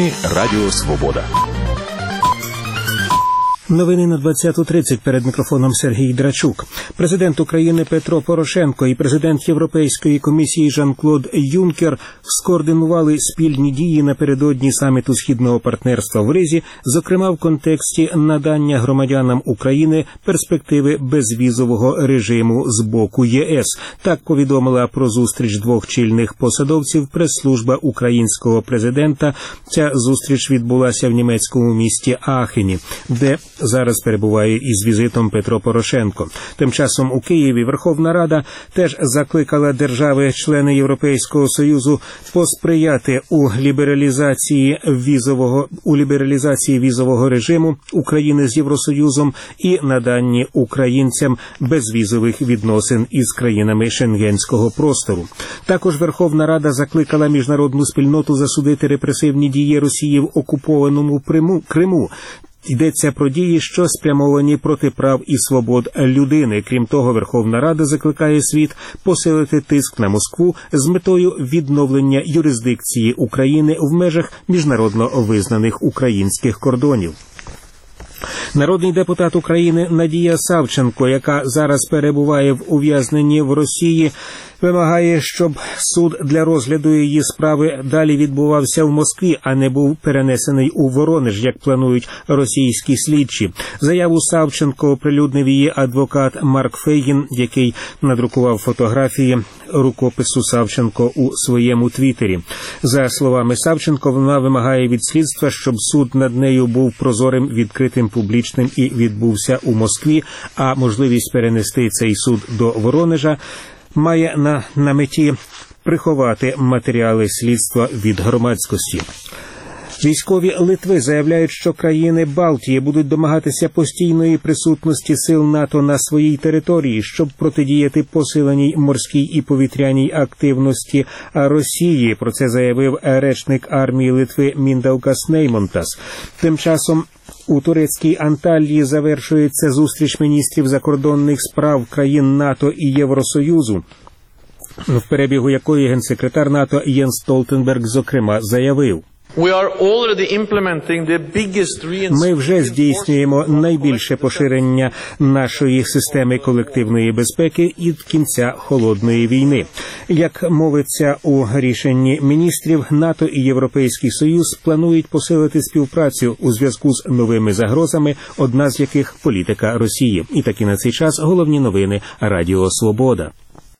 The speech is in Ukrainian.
Новини Радіо Свобода. Новини на 20:30. Перед мікрофоном Сергій Драчук. Президент України Петро Порошенко і президент Європейської комісії Жан-Клод Юнкер скоординували спільні дії напередодні саміту Східного партнерства в Ризі, зокрема в контексті надання громадянам України перспективи безвізового режиму з боку ЄС. Так повідомила про зустріч двох чільних посадовців прес-служба українського президента. Ця зустріч відбулася в німецькому місті Аахені, де зараз перебуває із візитом Петро Порошенко. Тим часом у Києві Верховна Рада теж закликала держави-члени Європейського Союзу посприяти у лібералізації візового режиму України з Євросоюзом і наданні українцям безвізових відносин із країнами Шенгенського простору. Також Верховна Рада закликала міжнародну спільноту засудити репресивні дії Росії в окупованому Криму. Йдеться про дії, що спрямовані проти прав і свобод людини. Крім того, Верховна Рада закликає світ посилити тиск на Москву з метою відновлення юрисдикції України в межах міжнародно визнаних українських кордонів. Народний депутат України Надія Савченко, яка зараз перебуває в ув'язненні в Росії, вимагає, щоб суд для розгляду її справи далі відбувався в Москві, а не був перенесений у Воронеж, як планують російські слідчі. Заяву Савченко оприлюднив її адвокат Марк Фейгін, який надрукував фотографії рукопису Савченко у своєму твіттері. За словами Савченко, вона вимагає від слідства, щоб суд над нею був прозорим, відкритим, публічним і відбувся у Москві, а можливість перенести цей суд до Воронежа має на меті приховати матеріали слідства від громадськості. Військові Литви заявляють, що країни Балтії будуть домагатися постійної присутності сил НАТО на своїй території, щоб протидіяти посиленій морській і повітряній активності Росії. Про це заявив речник армії Литви Міндаукас Неймонтас. Тим часом у турецькій Анталії завершується зустріч міністрів закордонних справ країн НАТО і Євросоюзу, в перебігу якої генсекретар НАТО Єнс Столтенберг, зокрема, заявив: ми вже здійснюємо найбільше поширення нашої системи колективної безпеки від кінця Холодної війни. Як мовиться у рішенні міністрів, НАТО і Європейський Союз планують посилити співпрацю у зв'язку з новими загрозами, одна з яких – політика Росії. І таки на цей час головні новини Радіо Свобода.